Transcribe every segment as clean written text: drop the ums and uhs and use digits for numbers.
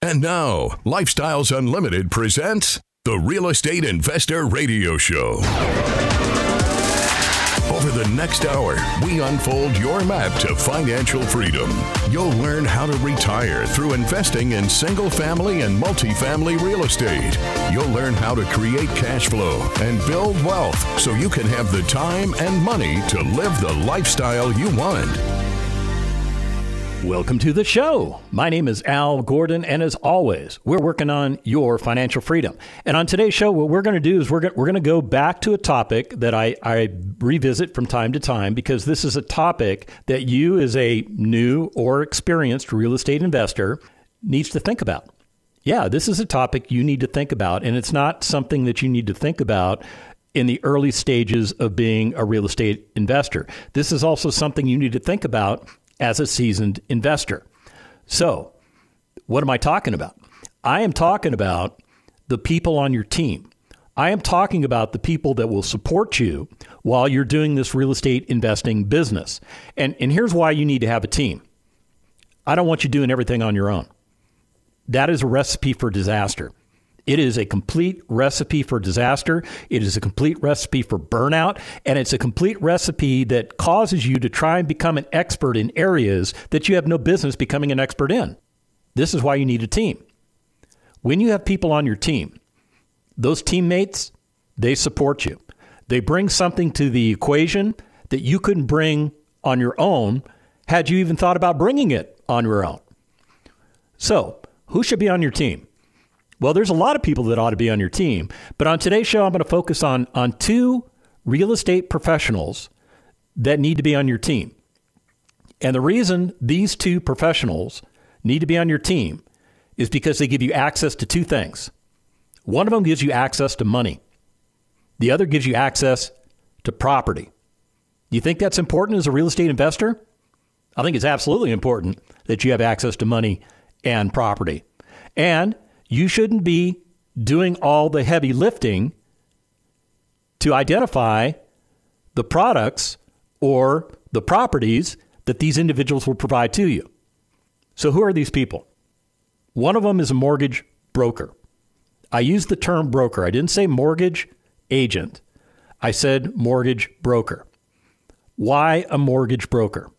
And now, Lifestyles Unlimited presents the Real Estate Investor Radio Show. Over the next hour, we unfold your map to financial freedom. You'll learn how to retire through investing in single-family and multifamily real estate. You'll learn how to create cash flow and build wealth so you can have the time and money to live the lifestyle you want. Welcome to the show. My name is Al Gordon, and as always, we're working on your financial freedom. And on today's show, what we're going to do is we're going to go back to a topic that I revisit from time to time, because this is a topic that you as a new or experienced real estate investor needs to think about. Yeah, this is a topic you need to think about, and it's not something that you need to think about in the early stages of being a real estate investor. This is also something you need to think about as a seasoned investor. So, what am I talking about? I am talking about the people on your team. I am talking about the people that will support you while you're doing this real estate investing business. And here's why you need to have a team. I don't want you doing everything on your own. That is a recipe for disaster. It is a complete recipe for disaster. It is a complete recipe for burnout. And it's a complete recipe that causes you to try and become an expert in areas that you have no business becoming an expert in. This is why you need a team. When you have people on your team, those teammates, they support you. They bring something to the equation that you couldn't bring on your own had you even thought about bringing it on your own. So, who should be on your team? Well, there's a lot of people that ought to be on your team, but on today's show, I'm going to focus on two real estate professionals that need to be on your team. And the reason these two professionals need to be on your team is because they give you access to two things. One of them gives you access to money. The other gives you access to property. Do you think that's important as a real estate investor? I think it's absolutely important that you have access to money and property. And you shouldn't be doing all the heavy lifting to identify the products or the properties that these individuals will provide to you. So who are these people? One of them is a mortgage broker. I used the term broker. I didn't say mortgage agent. I said mortgage broker. Why a mortgage broker?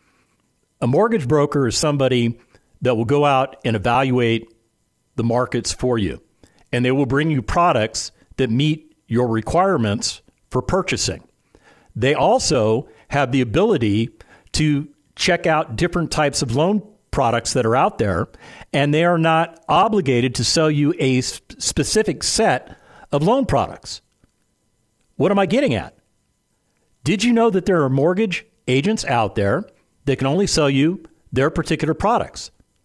A mortgage broker is somebody that will go out and evaluate the markets for you, and they will bring you products that meet your requirements for purchasing. They also have the ability to check out different types of loan products that are out there, and they are not obligated to sell you a specific set of loan products. What am I getting at? Did you know that there are mortgage agents out there that can only sell you their particular products?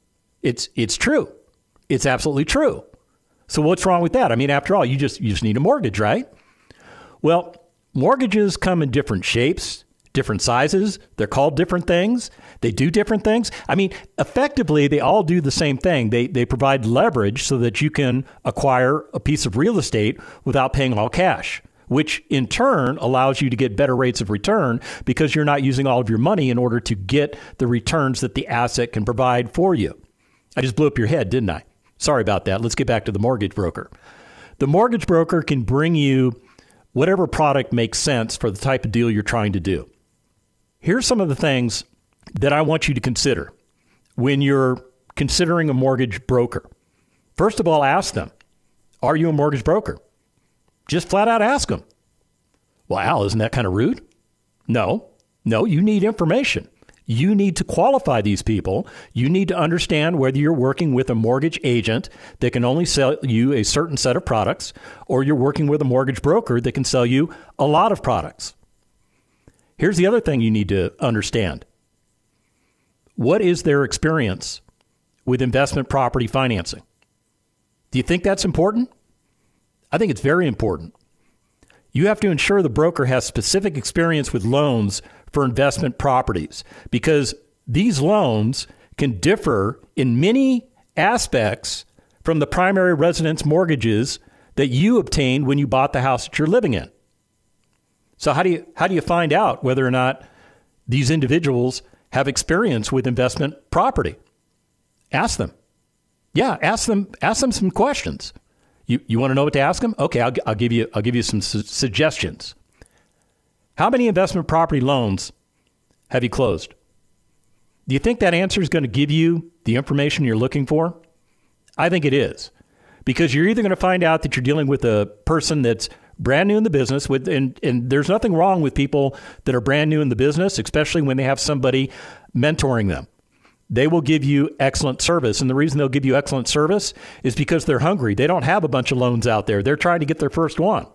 It's true. It's absolutely true. So what's wrong with that? I mean, after all, you just need a mortgage, right? Well, mortgages come in different shapes, different sizes. They're called different things. They do different things. I mean, effectively, they all do the same thing. They provide leverage so that you can acquire a piece of real estate without paying all cash, which in turn allows you to get better rates of return because you're not using all of your money in order to get the returns that the asset can provide for you. I just blew up your head, didn't I? Sorry about that. Let's get back to the mortgage broker. The mortgage broker can bring you whatever product makes sense for the type of deal you're trying to do. Here's some of the things that I want you to consider when you're considering a mortgage broker. First of all, ask them, are you a mortgage broker? Just flat out ask them. Well, Al, isn't that kind of rude? No, you need information. You need to qualify these people. You need to understand whether you're working with a mortgage agent that can only sell you a certain set of products, or you're working with a mortgage broker that can sell you a lot of products. Here's the other thing you need to understand. What is their experience with investment property financing? Do you think that's important? I think it's very important. You have to ensure the broker has specific experience with loans for investment properties, because these loans can differ in many aspects from the primary residence mortgages that you obtained when you bought the house that you're living in. So how do you find out whether or not these individuals have experience with investment property? Ask them. Yeah, ask them some questions. You want to know what to ask them? Okay, I'll give you some suggestions. How many investment property loans have you closed? Do you think that answer is going to give you the information you're looking for? I think it is, because you're either going to find out that you're dealing with a person that's brand new in the business, and there's nothing wrong with people that are brand new in the business, especially when they have somebody mentoring them. They will give you excellent service. And the reason they'll give you excellent service is because they're hungry. They don't have a bunch of loans out there. They're trying to get their first one.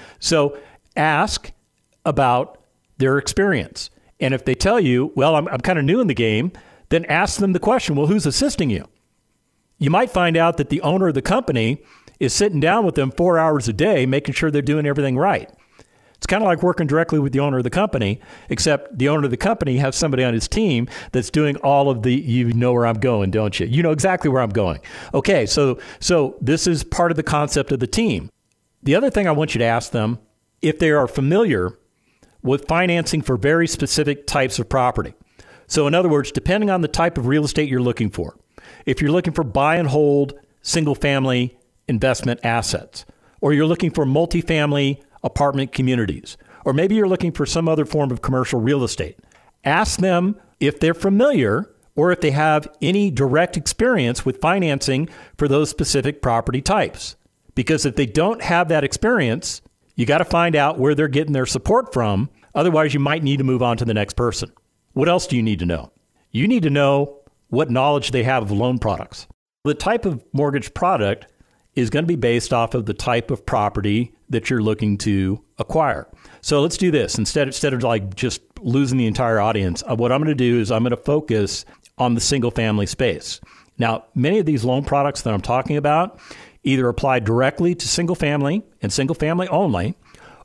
So ask about their experience. And if they tell you, well, I'm kind of new in the game, then ask them the question, well, who's assisting you? You might find out that the owner of the company is sitting down with them 4 hours a day, making sure they're doing everything right. It's kind of like working directly with the owner of the company, except the owner of the company has somebody on his team that's doing all of the, you know where I'm going, don't you? You know exactly where I'm going. Okay, so this is part of the concept of the team. The other thing I want you to ask them, if they are familiar with financing for very specific types of property. So in other words, depending on the type of real estate you're looking for, if you're looking for buy and hold single family investment assets, or you're looking for multifamily apartment communities, or maybe you're looking for some other form of commercial real estate, ask them if they're familiar or if they have any direct experience with financing for those specific property types. Because if they don't have that experience, you got to find out where they're getting their support from. Otherwise, you might need to move on to the next person. What else do you need to know? You need to know what knowledge they have of loan products. The type of mortgage product is going to be based off of the type of property that you're looking to acquire. So let's do this. Instead of like just losing the entire audience, what I'm going to do is I'm going to focus on the single family space. Now, many of these loan products that I'm talking about either apply directly to single family and single family only,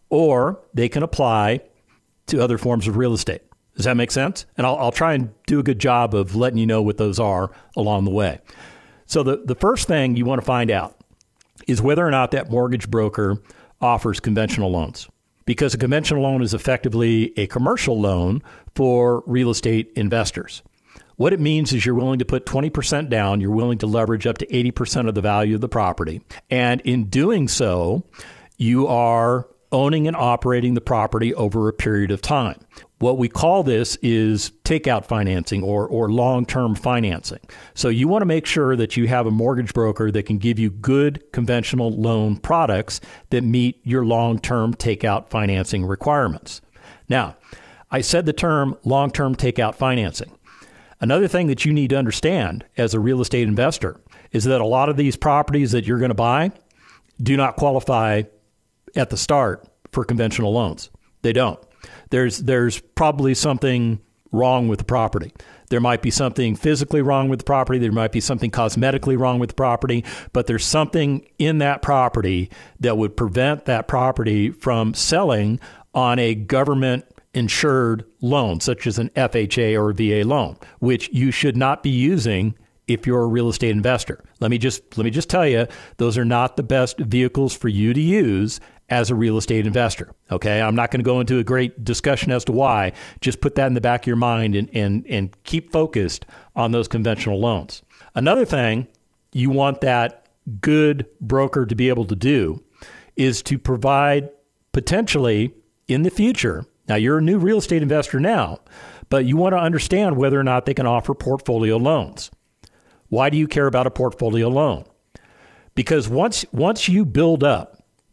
or they can apply to other forms of real estate. Does that make sense? And I'll try and do a good job of letting you know what those are along the way. So the first thing you want to find out is whether or not that mortgage broker offers conventional loans. Because a conventional loan is effectively a commercial loan for real estate investors. What it means is you're willing to put 20% down, you're willing to leverage up to 80% of the value of the property. And in doing so, you are owning and operating the property over a period of time. What we call this is takeout financing or long-term financing. So you want to make sure that you have a mortgage broker that can give you good conventional loan products that meet your long-term takeout financing requirements. Now, I said the term long-term takeout financing. Another thing that you need to understand as a real estate investor is that a lot of these properties that you're going to buy do not qualify at the start for conventional loans. They don't. There's probably something wrong with the property. There might be something physically wrong with the property. There might be something cosmetically wrong with the property, but there's something in that property that would prevent that property from selling on a government insured loan, such as an FHA or a VA loan, which you should not be using if you're a real estate investor. Let me just tell you, those are not the best vehicles for you to use as a real estate investor. Okay, I'm not going to go into a great discussion as to why. Just put that in the back of your mind and keep focused on those conventional loans. Another thing you want that good broker to be able to do is to provide potentially in the future. Now, you're a new real estate investor now, but you want to understand whether or not they can offer portfolio loans. Why do you care about a portfolio loan? Because once you build up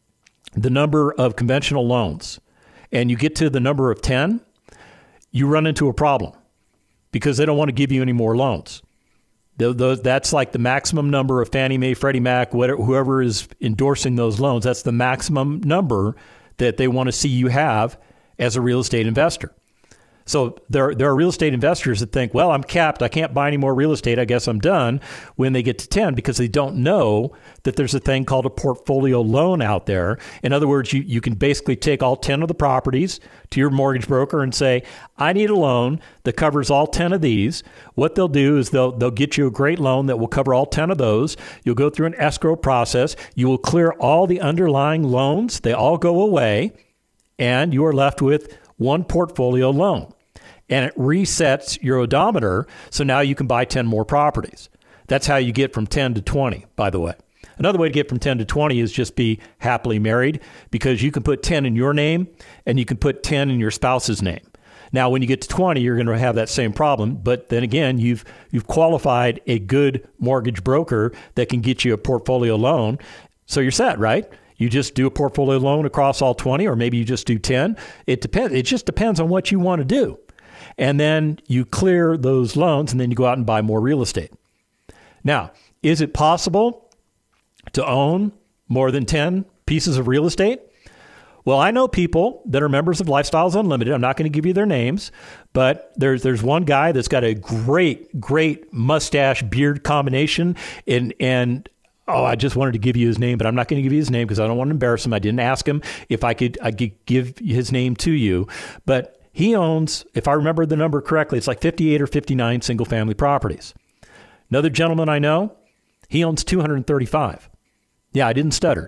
the number of conventional loans and you get to the number of 10, you run into a problem because they don't want to give you any more loans. That's like the maximum number of Fannie Mae, Freddie Mac, whoever is endorsing those loans. That's the maximum number that they want to see you have as a real estate investor. So there are real estate investors that think, well, I'm capped. I can't buy any more real estate. I guess I'm done when they get to 10 because they don't know that there's a thing called a portfolio loan out there. In other words, you can basically take all 10 of the properties to your mortgage broker and say, I need a loan that covers all 10 of these. What they'll do is they'll get you a great loan that will cover all 10 of those. You'll go through an escrow process. You will clear all the underlying loans. They all go away, and you are left with one portfolio loan. And it resets your odometer, so now you can buy 10 more properties. That's how you get from 10 to 20, by the way. Another way to get from 10 to 20 is just be happily married, because you can put 10 in your name and you can put 10 in your spouse's name. Now, when you get to 20, you're going to have that same problem. But then again, you've qualified a good mortgage broker that can get you a portfolio loan. So you're set, right? You just do a portfolio loan across all 20, or maybe you just do 10. It depends. It just depends on what you want to do. And then you clear those loans, and then you go out and buy more real estate. Now, is it possible to own more than 10 pieces of real estate? Well, I know people that are members of Lifestyles Unlimited. I'm not going to give you their names, but there's one guy that's got a great mustache beard combination, and I just wanted to give you his name, but I'm not going to give you his name because I don't want to embarrass him. I didn't ask him if I could give his name to you, but he owns, if I remember the number correctly, it's like 58 or 59 single family properties. Another gentleman I know, he owns 235. Yeah, I didn't stutter,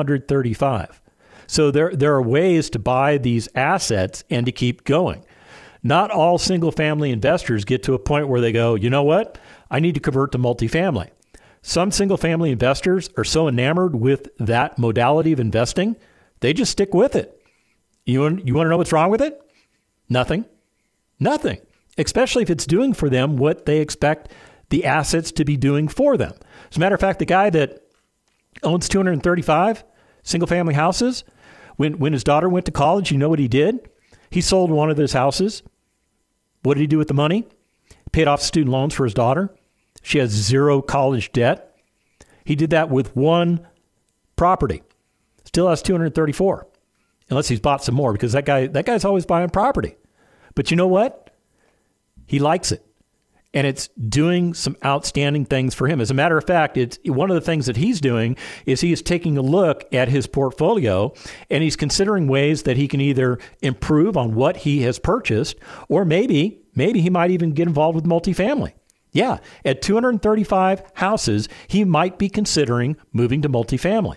235. So there are ways to buy these assets and to keep going. Not all single-family investors get to a point where they go, you know what? I need to convert to multifamily. Some single-family investors are so enamored with that modality of investing, they just stick with it. You want to know what's wrong with it? Nothing. Especially if it's doing for them what they expect the assets to be doing for them. As a matter of fact, the guy that owns 235 single-family houses, when his daughter went to college, you know what he did? He sold one of those houses. What did he do with the money? He paid off student loans for his daughter. She has zero college debt. He did that with one property. Still has 234, unless he's bought some more, because that guy's always buying property. But you know what? He likes it. And it's doing some outstanding things for him. As a matter of fact, it's one of the things that he's doing is he is taking a look at his portfolio, and he's considering ways that he can either improve on what he has purchased, or maybe he might even get involved with multifamily. Yeah, at 235 houses, he might be considering moving to multifamily.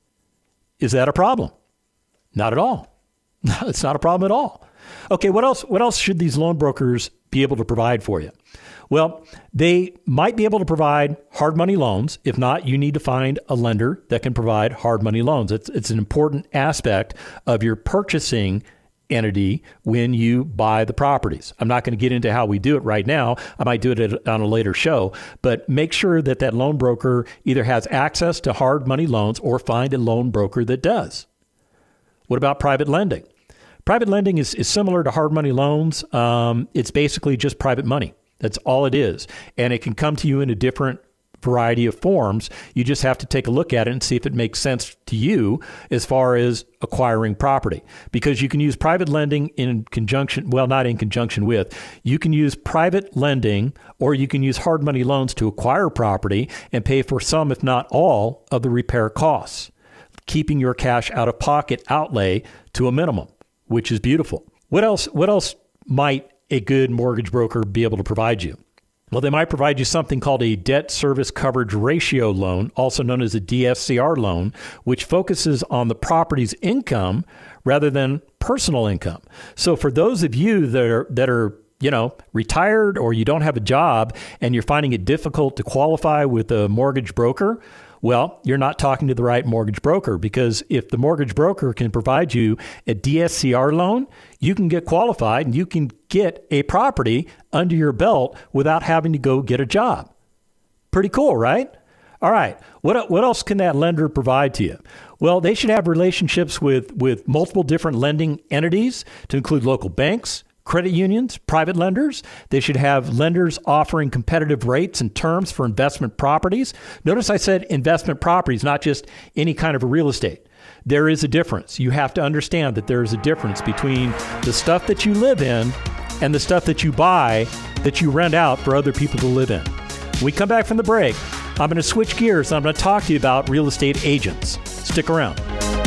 Is that a problem? Not at all. No, it's not a problem at all. Okay, what else should these loan brokers be able to provide for you? Well, they might be able to provide hard money loans. If not, you need to find a lender that can provide hard money loans. It's an important aspect of your purchasing entity when you buy the properties. I'm not going to get into how we do it right now. I might do it on a later show, but make sure that loan broker either has access to hard money loans or find a loan broker that does. What about private lending? Private lending is similar to hard money loans. It's basically just private money. That's all it is. And it can come to you in a different variety of forms. You just have to take a look at it and see if it makes sense to you as far as acquiring property. Because you can use private lending in conjunction, well, not in conjunction with, you can use private lending or you can use hard money loans to acquire property and pay for some, if not all, of the repair costs, keeping your cash out of pocket outlay to a minimum, which is beautiful. What else might a good mortgage broker be able to provide you? Well, they might provide you something called a debt service coverage ratio loan, also known as a DSCR loan, which focuses on the property's income rather than personal income. So for those of you that are retired, or you don't have a job and you're finding it difficult to qualify with a mortgage broker, well, you're not talking to the right mortgage broker, because if the mortgage broker can provide you a DSCR loan, you can get qualified and you can get a property under your belt without having to go get a job. Pretty cool, right? All right. What else can that lender provide to you? Well, they should have relationships with multiple different lending entities to include local banks, credit unions, private lenders. They should have lenders offering competitive rates and terms for investment properties. Notice I said investment properties, not just any kind of real estate. There is a difference. You have to understand that there is a difference between the stuff that you live in and the stuff that you buy that you rent out for other people to live in. When we come back from the break, I'm going to switch gears and I'm going to talk to you about real estate agents. Stick around.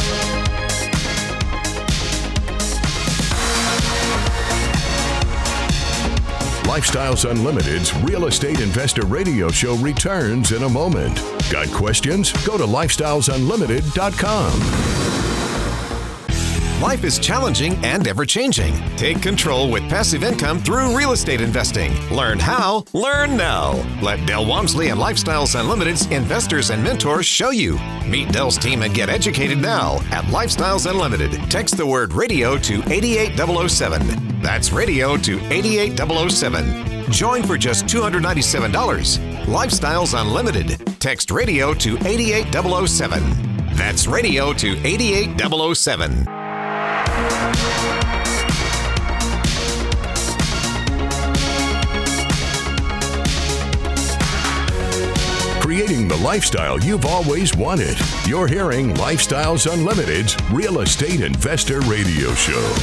Lifestyles Unlimited's Real Estate Investor Radio Show returns in a moment. Got questions? Go to lifestylesunlimited.com. Life is challenging and ever-changing. Take control with passive income through real estate investing. Learn how, learn now. Let Del Walmsley and Lifestyles Unlimited's investors and mentors show you. Meet Del's team and get educated now at Lifestyles Unlimited. Text the word radio to 88007. That's radio to 88007. Join for just $297. Lifestyles Unlimited. Text radio to 88007. That's radio to 88007. Creating the lifestyle you've always wanted. You're hearing Lifestyles Unlimited's Real Estate Investor Radio Show.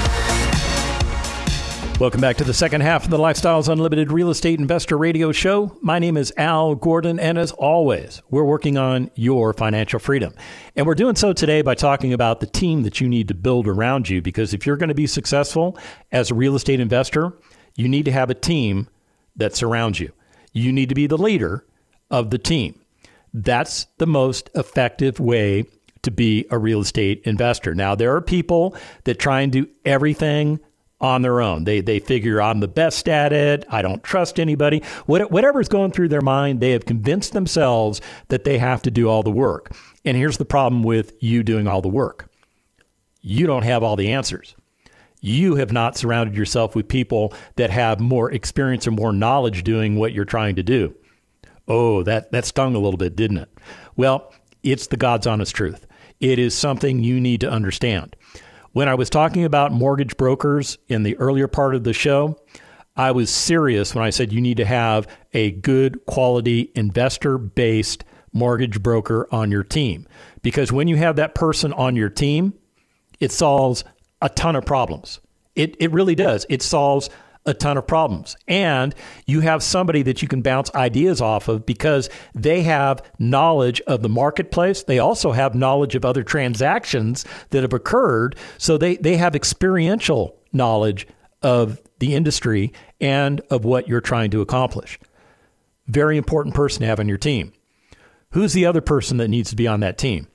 Welcome back to the second half of the Lifestyles Unlimited Real Estate Investor Radio Show. My name is Al Gordon, and as always, we're working on your financial freedom. And we're doing so today by talking about the team that you need to build around you, because if you're going to be successful as a real estate investor, you need to have a team that surrounds you. You need to be the leader of the team. That's the most effective way to be a real estate investor. Now, there are people that try and do everything on their own. They figure I'm the best at it. I don't trust anybody. Whatever's going through their mind, they have convinced themselves that they have to do all the work. And here's the problem with you doing all the work. You don't have all the answers. You have not surrounded yourself with people that have more experience or more knowledge doing what you're trying to do. Oh, that stung a little bit, didn't it? Well, it's the God's honest truth. It is something you need to understand. When I was talking about mortgage brokers in the earlier part of the show, I was serious when I said you need to have a good quality investor-based mortgage broker on your team. Because when you have that person on your team, it solves a ton of problems. It really does. It solves a ton of problems. And you have somebody that you can bounce ideas off of because they have knowledge of the marketplace. They also have knowledge of other transactions that have occurred. So they have experiential knowledge of the industry and of what you're trying to accomplish. Very important person to have on your team. Who's the other person that needs to be on that team?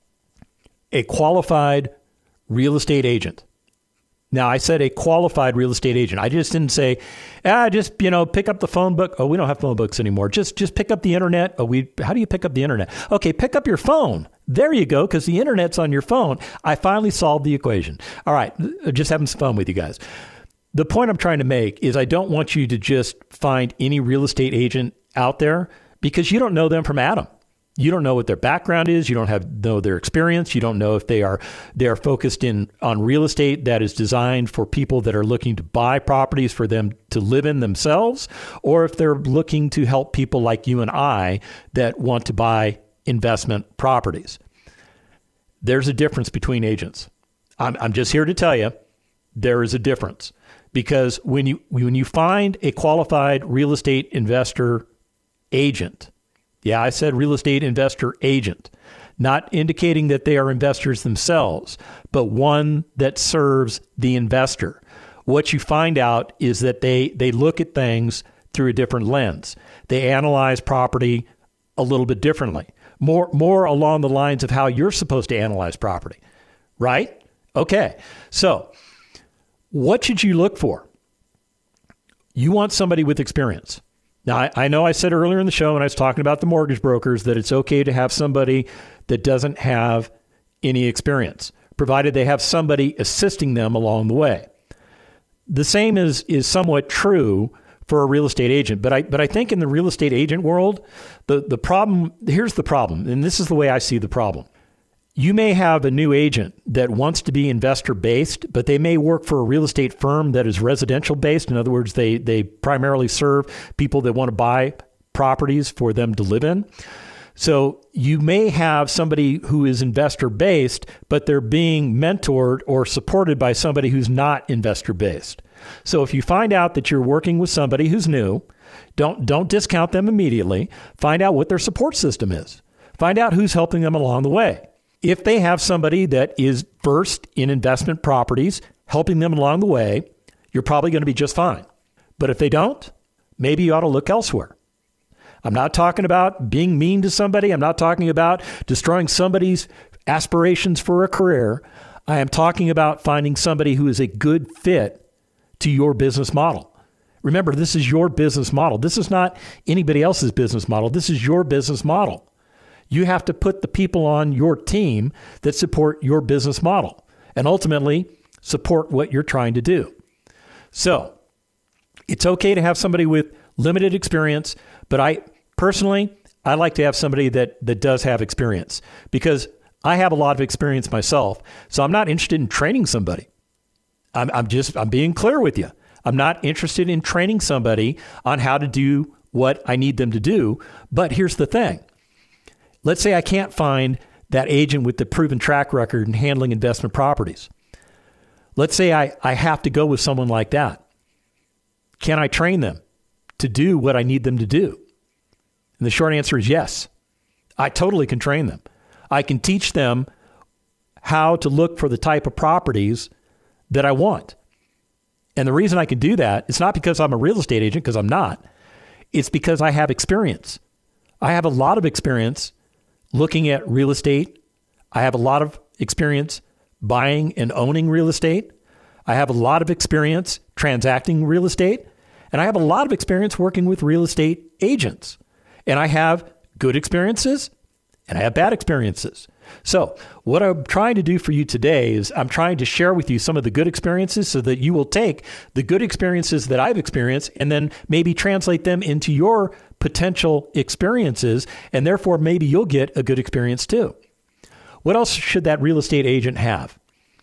A qualified real estate agent. Now, I said a qualified real estate agent. I just didn't say, just pick up the phone book. Oh, we don't have phone books anymore. Just pick up the internet. How do you pick up the internet? Okay, pick up your phone. There you go, because the internet's on your phone. I finally solved the equation. All right, just having some fun with you guys. The point I'm trying to make is I don't want you to just find any real estate agent out there because you don't know them from Adam. You don't know what their background is. You don't know their experience. You don't know if they are focused on real estate that is designed for people that are looking to buy properties for them to live in themselves, or if they're looking to help people like you and I that want to buy investment properties. There's a difference between agents. I'm just here to tell you there is a difference, because when you find a qualified real estate investor agent. Yeah, I said real estate investor agent, not indicating that they are investors themselves, but one that serves the investor. What you find out is that they look at things through a different lens. They analyze property a little bit differently, more along the lines of how you're supposed to analyze property, right? Okay, so what should you look for? You want somebody with experience. Now, I know I said earlier in the show when I was talking about the mortgage brokers that it's okay to have somebody that doesn't have any experience, provided they have somebody assisting them along the way. The same is somewhat true for a real estate agent, but I think in the real estate agent world, the problem, here's the problem, and this is the way I see the problem. You may have a new agent that wants to be investor-based, but they may work for a real estate firm that is residential-based. In other words, they primarily serve people that want to buy properties for them to live in. So you may have somebody who is investor-based, but they're being mentored or supported by somebody who's not investor-based. So if you find out that you're working with somebody who's new, don't discount them immediately. Find out what their support system is. Find out who's helping them along the way. If they have somebody that is versed in investment properties, helping them along the way, you're probably going to be just fine. But if they don't, maybe you ought to look elsewhere. I'm not talking about being mean to somebody. I'm not talking about destroying somebody's aspirations for a career. I am talking about finding somebody who is a good fit to your business model. Remember, this is your business model. This is not anybody else's business model. This is your business model. You have to put the people on your team that support your business model and ultimately support what you're trying to do. So it's okay to have somebody with limited experience, but I like to have somebody that does have experience, because I have a lot of experience myself. So I'm not interested in training somebody. I'm being clear with you. I'm not interested in training somebody on how to do what I need them to do. But here's the thing. Let's say I can't find that agent with the proven track record in handling investment properties. Let's say I have to go with someone like that. Can I train them to do what I need them to do? And the short answer is yes. I totally can train them. I can teach them how to look for the type of properties that I want. And the reason I can do that, it's not because I'm a real estate agent, because I'm not. It's because I have experience. I have a lot of experience looking at real estate. I have a lot of experience buying and owning real estate. I have a lot of experience transacting real estate. And I have a lot of experience working with real estate agents. And I have good experiences and I have bad experiences. So what I'm trying to do for you today is I'm trying to share with you some of the good experiences so that you will take the good experiences that I've experienced and then maybe translate them into your potential experiences. And therefore, maybe you'll get a good experience too. What else should that real estate agent have?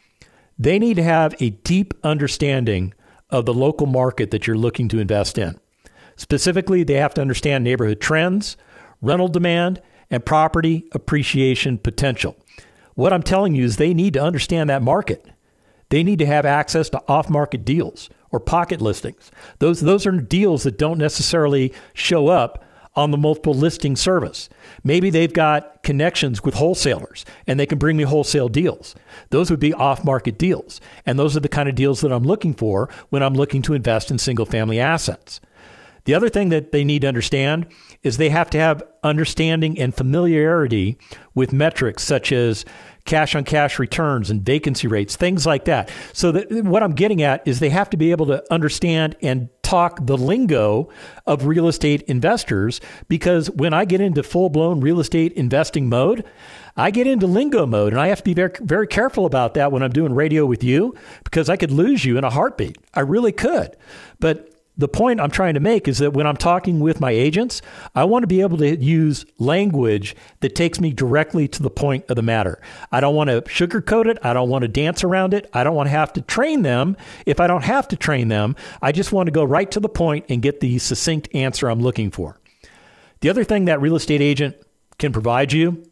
They need to have a deep understanding of the local market that you're looking to invest in. Specifically, they have to understand neighborhood trends, rental demand, and property appreciation potential. What I'm telling you is they need to understand that market. They need to have access to off-market deals or pocket listings. Those are deals that don't necessarily show up on the multiple listing service. Maybe they've got connections with wholesalers and they can bring me wholesale deals. Those would be off-market deals. And those are the kind of deals that I'm looking for when I'm looking to invest in single-family assets. The other thing that they need to understand is they have to have understanding and familiarity with metrics such as cash-on-cash returns and vacancy rates, things like that. So that what I'm getting at is they have to be able to understand and talk the lingo of real estate investors, because when I get into full-blown real estate investing mode, I get into lingo mode, and I have to be very, very careful about that when I'm doing radio with you, because I could lose you in a heartbeat. I really could. But the point I'm trying to make is that when I'm talking with my agents, I want to be able to use language that takes me directly to the point of the matter. I don't want to sugarcoat it. I don't want to dance around it. I don't want to have to train them. If I don't have to train them, I just want to go right to the point and get the succinct answer I'm looking for. The other thing that real estate agent can provide you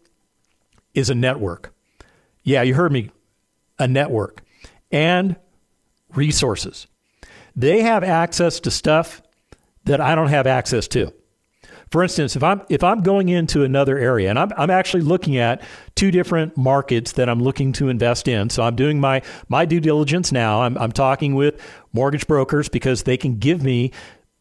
is a network. Yeah, you heard me, a network and resources. They have access to stuff that I don't have access to. For instance, if I'm going into another area, and I'm actually looking at two different markets that I'm looking to invest in. So I'm doing my due diligence now. I'm talking with mortgage brokers because they can give me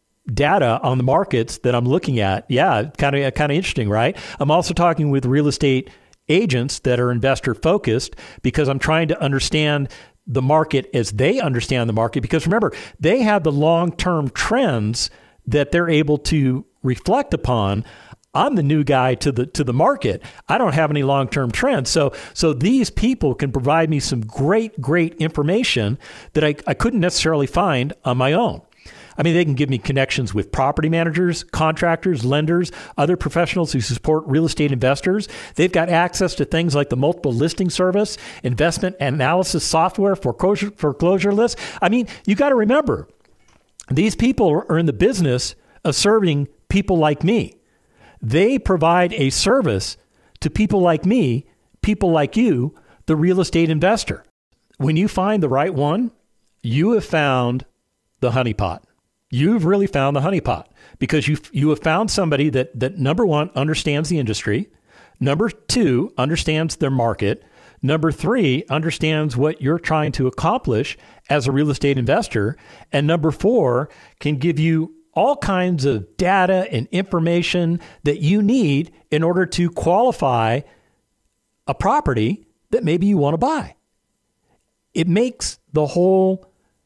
data on the markets that I'm looking at. Yeah, kind of interesting, right? I'm also talking with real estate agents that are investor focused because I'm trying to understand the market as they understand the market, because remember, they have the long-term trends that they're able to reflect upon. I'm the new guy to the market. I don't have any long-term trends. So these people can provide me some great information that I couldn't necessarily find on my own. I mean, they can give me connections with property managers, contractors, lenders, other professionals who support real estate investors. They've got access to things like the multiple listing service, investment analysis software, foreclosure lists. I mean, you got to remember, these people are in the business of serving people like me. They provide a service to people like me, people like you, the real estate investor. When you find the right one, you have found the honeypot. You've really found the honeypot, because you have found somebody that number one, understands the industry. Number two, understands their market. Number three, understands what you're trying to accomplish as a real estate investor. And number four, can give you all kinds of data and information that you need in order to qualify a property that maybe you want to buy. It makes the whole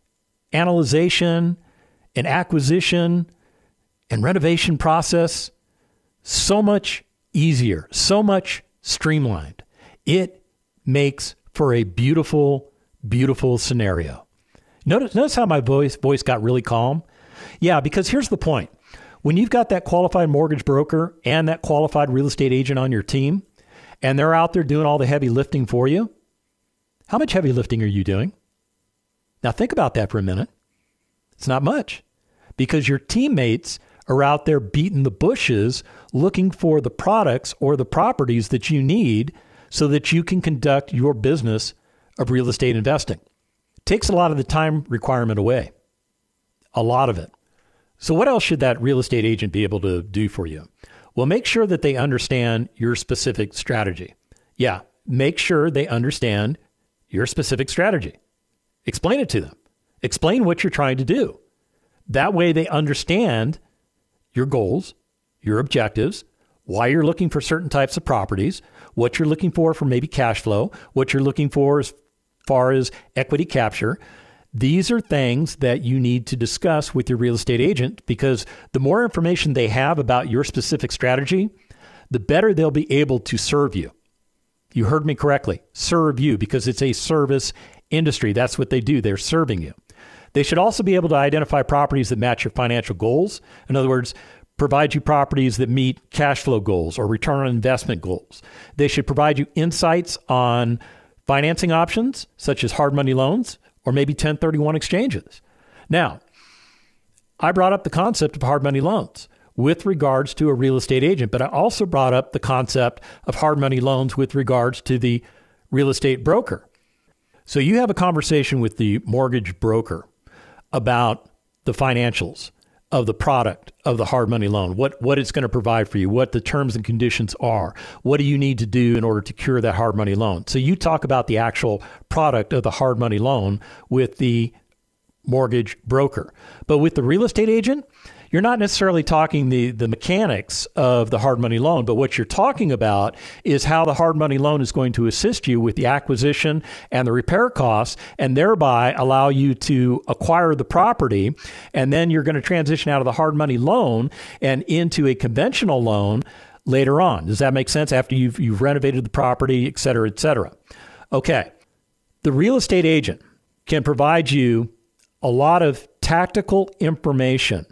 analyzation and acquisition and renovation process so much easier, so much streamlined. It makes for a beautiful, beautiful scenario. Notice how my voice got really calm? Yeah, because here's the point. When you've got that qualified mortgage broker and that qualified real estate agent on your team, and they're out there doing all the heavy lifting for you, how much heavy lifting are you doing? Now think about that for a minute. It's not much, because your teammates are out there beating the bushes looking for the products or the properties that you need so that you can conduct your business of real estate investing. It takes a lot of the time requirement away, a lot of it. So what else should that real estate agent be able to do for you? Well, make sure that they understand your specific strategy. Yeah, make sure they understand your specific strategy. Explain it to them. Explain what you're trying to do. That way they understand your goals, your objectives, why you're looking for certain types of properties, what you're looking for maybe cash flow, what you're looking for as far as equity capture. These are things that you need to discuss with your real estate agent, because the more information they have about your specific strategy, the better they'll be able to serve you. You heard me correctly, serve you, because it's a service industry. That's what they do. They're serving you. They should also be able to identify properties that match your financial goals. In other words, provide you properties that meet cash flow goals or return on investment goals. They should provide you insights on financing options, such as hard money loans or maybe 1031 exchanges. Now, I brought up the concept of hard money loans with regards to a real estate agent, but I also brought up the concept of hard money loans with regards to the real estate broker. So you have a conversation with the mortgage broker about the financials of the product of the hard money loan, what it's going to provide for you, what the terms and conditions are, what do you need to do in order to cure that hard money loan. So you talk about the actual product of the hard money loan with the mortgage broker. But with the real estate agent, you're not necessarily talking the mechanics of the hard money loan, but what you're talking about is how the hard money loan is going to assist you with the acquisition and the repair costs, and thereby allow you to acquire the property. And then you're going to transition out of the hard money loan and into a conventional loan later on. Does that make sense? After you've renovated the property, et cetera, et cetera. Okay. The real estate agent can provide you a lot of tactical information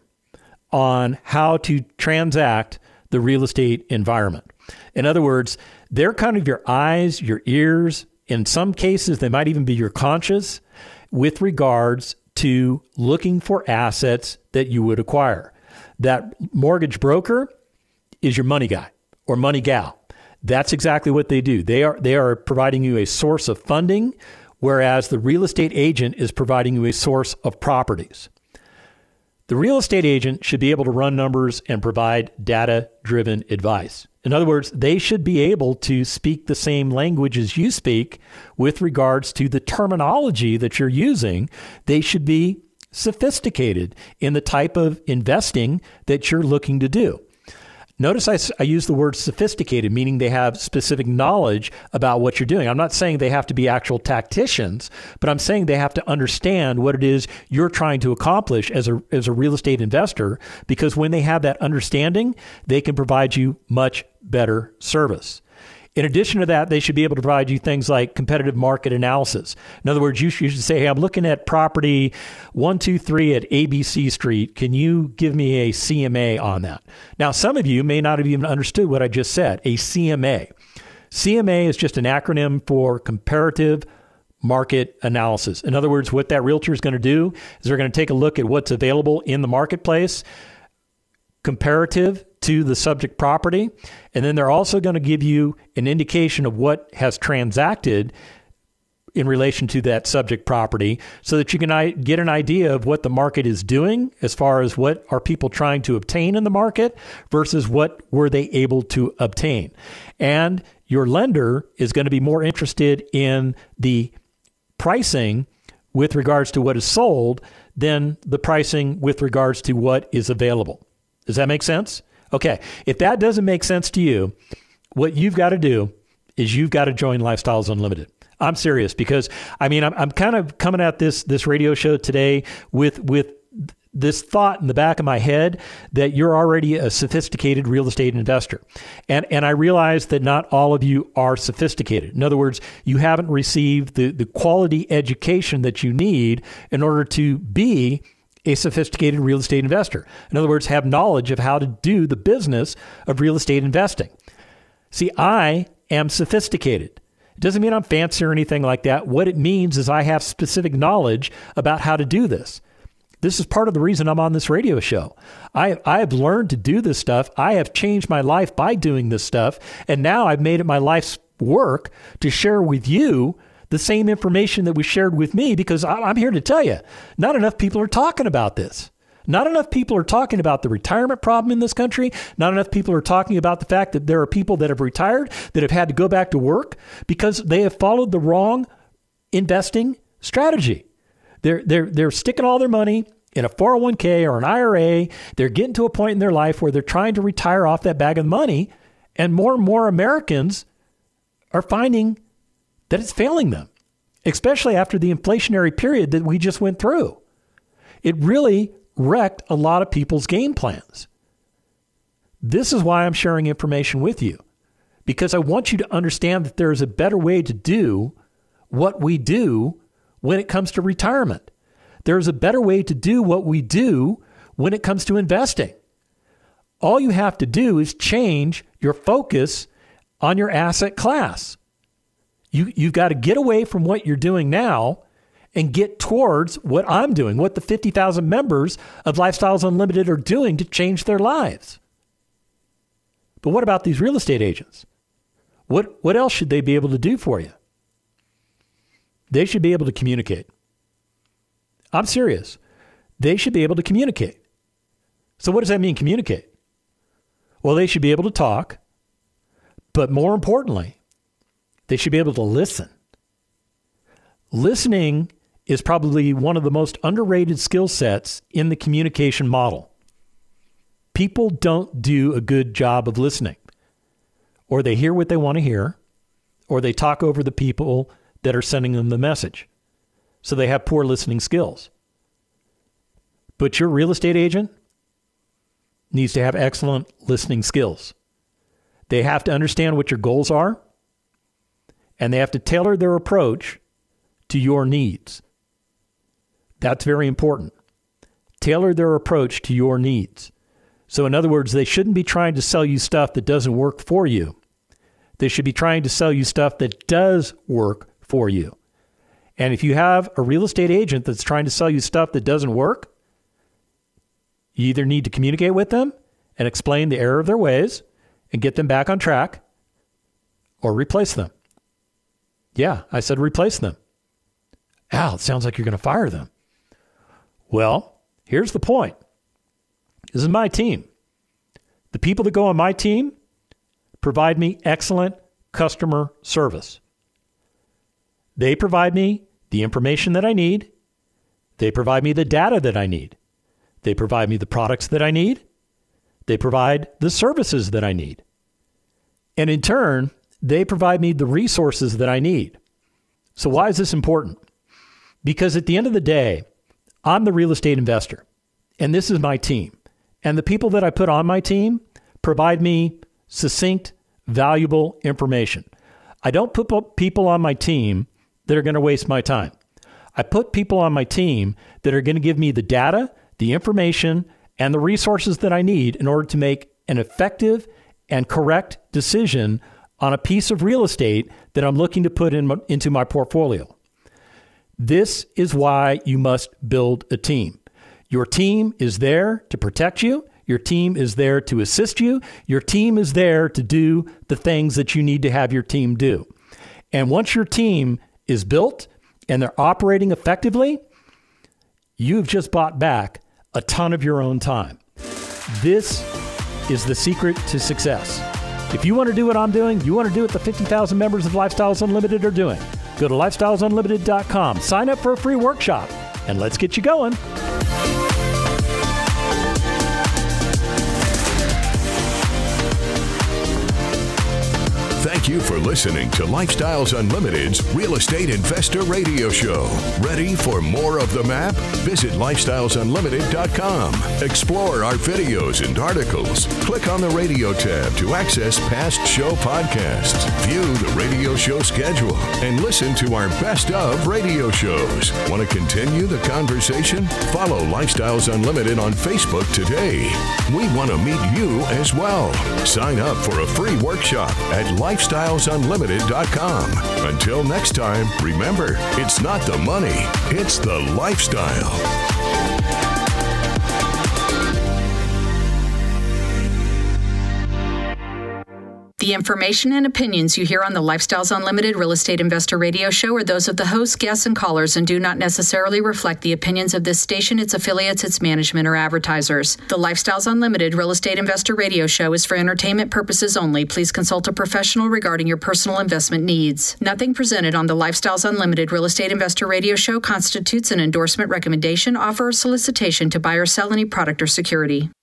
on how to transact the real estate environment. In other words, they're kind of your eyes, your ears. In some cases, they might even be your conscience with regards to looking for assets that you would acquire. That mortgage broker is your money guy or money gal. That's exactly what they do. They are providing you a source of funding, whereas the real estate agent is providing you a source of properties. The real estate agent should be able to run numbers and provide data-driven advice. In other words, they should be able to speak the same language as you speak with regards to the terminology that you're using. They should be sophisticated in the type of investing that you're looking to do. Notice I use the word sophisticated, meaning they have specific knowledge about what you're doing. I'm not saying they have to be actual tacticians, but I'm saying they have to understand what it is you're trying to accomplish as a real estate investor, because when they have that understanding, they can provide you much better service. In addition to that, they should be able to provide you things like competitive market analysis. In other words, you should say, hey, I'm looking at property 123 at ABC Street. Can you give me a CMA on that? Now, some of you may not have even understood what I just said, a CMA. CMA is just an acronym for comparative market analysis. In other words, what that realtor is going to do is they're going to take a look at what's available in the marketplace, comparative to the subject property, and then they're also going to give you an indication of what has transacted in relation to that subject property, so that you can get an idea of what the market is doing as far as what are people trying to obtain in the market versus what were they able to obtain. And your lender is going to be more interested in the pricing with regards to what is sold than the pricing with regards to what is available. Does that make sense? Okay, if that doesn't make sense to you, what you've got to do is you've got to join Lifestyles Unlimited. I'm serious, because I'm kind of coming at this radio show today with this thought in the back of my head that you're already a sophisticated real estate investor. And I realize that not all of you are sophisticated. In other words, you haven't received the quality education that you need in order to be a sophisticated real estate investor. In other words, have knowledge of how to do the business of real estate investing. See, I am sophisticated. It doesn't mean I'm fancy or anything like that. What it means is I have specific knowledge about how to do this. This is part of the reason I'm on this radio show. I have learned to do this stuff. I have changed my life by doing this stuff. And now I've made it my life's work to share with you the same information that was shared with me, because I'm here to tell you, not enough people are talking about this. Not enough people are talking about the retirement problem in this country. Not enough people are talking about the fact that there are people that have retired that have had to go back to work because they have followed the wrong investing strategy. They're sticking all their money in a 401k or an IRA. They're getting to a point in their life where they're trying to retire off that bag of money. And more Americans are finding that it's failing them, especially after the inflationary period that we just went through. It really wrecked a lot of people's game plans. This is why I'm sharing information with you, because I want you to understand that there is a better way to do what we do when it comes to retirement. There is a better way to do what we do when it comes to investing. All you have to do is change your focus on your asset class. You've got to get away from what you're doing now and get towards what I'm doing, what the 50,000 members of Lifestyles Unlimited are doing to change their lives. But what about these real estate agents? What else should they be able to do for you? They should be able to communicate. I'm serious. They should be able to communicate. So what does that mean, communicate? Well, they should be able to talk, but more importantly, they should be able to listen. Listening is probably one of the most underrated skill sets in the communication model. People don't do a good job of listening. Or they hear what they want to hear, or they talk over the people that are sending them the message. So they have poor listening skills. But your real estate agent needs to have excellent listening skills. They have to understand what your goals are, and they have to tailor their approach to your needs. That's very important. Tailor their approach to your needs. So in other words, they shouldn't be trying to sell you stuff that doesn't work for you. They should be trying to sell you stuff that does work for you. And if you have a real estate agent that's trying to sell you stuff that doesn't work, you either need to communicate with them and explain the error of their ways and get them back on track, or replace them. Yeah, I said replace them. Al, it sounds like you're going to fire them. Well, here's the point. This is my team. The people that go on my team provide me excellent customer service. They provide me the information that I need. They provide me the data that I need. They provide me the products that I need. They provide the services that I need. And in turn, they provide me the resources that I need. So why is this important? Because at the end of the day, I'm the real estate investor, and this is my team. And the people that I put on my team provide me succinct, valuable information. I don't put people on my team that are going to waste my time. I put people on my team that are going to give me the data, the information, and the resources that I need in order to make an effective and correct decision on a piece of real estate that I'm looking to put into my portfolio. This is why you must build a team. Your team is there to protect you. Your team is there to assist you. Your team is there to do the things that you need to have your team do. And once your team is built and they're operating effectively, you've just bought back a ton of your own time. This is the secret to success. If you want to do what I'm doing, you want to do what the 50,000 members of Lifestyles Unlimited are doing, go to lifestylesunlimited.com, sign up for a free workshop, and let's get you going. Thank Thank you for listening to Lifestyles Unlimited's Real Estate Investor Radio Show. Ready for more of the map? Visit lifestylesunlimited.com. Explore our videos and articles. Click on the radio tab to access past show podcasts, view the radio show schedule, and listen to our best of radio shows. Want to continue the conversation? Follow Lifestyles Unlimited on Facebook today. We want to meet you as well. Sign up for a free workshop at lifestylesunlimited.com. Until next time, remember, it's not the money, it's the lifestyle. The information and opinions you hear on the Lifestyles Unlimited Real Estate Investor Radio Show are those of the hosts, guests, and callers and do not necessarily reflect the opinions of this station, its affiliates, its management, or advertisers. The Lifestyles Unlimited Real Estate Investor Radio Show is for entertainment purposes only. Please consult a professional regarding your personal investment needs. Nothing presented on the Lifestyles Unlimited Real Estate Investor Radio Show constitutes an endorsement, recommendation, offer, or solicitation to buy or sell any product or security.